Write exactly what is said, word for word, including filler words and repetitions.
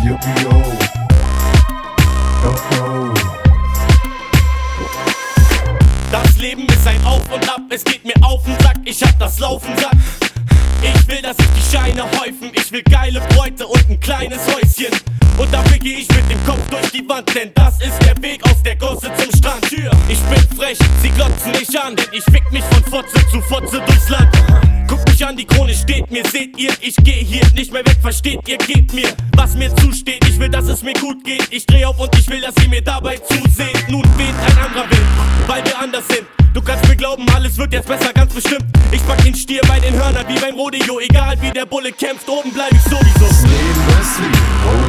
Yippie-yo. Oh, oh. Das Leben ist ein Auf und Ab, es geht mir auf den Sack, ich hab das Laufen satt. Ich will, dass sich die Scheine häufen, ich will geile Bräute und ein kleines Häuschen. Und dafür geh ich mit dem Kopf durch die Wand, denn das ist der Weg aus der Gosse zum Strand. Ich bin frech, sie glotzen mich an, denn ich fick mich von Fotze zu Fotze durchs Land. Guckt mich an, die Krone steht mir, seht ihr, ich geh hier nicht mehr weg, versteht ihr, gebt mir, was mir zusteht. Ich will, dass es mir gut geht, ich dreh auf und ich will, dass ihr mir dabei zuseht. Nun weht ein anderer Wind, weil wir anders sind. Du kannst mir glauben, alles wird jetzt besser, ganz bestimmt. Ich pack den Stier bei den Hörnern wie beim Rodeo. Egal wie der Bulle kämpft, oben bleib ich sowieso. Das Leben ist wie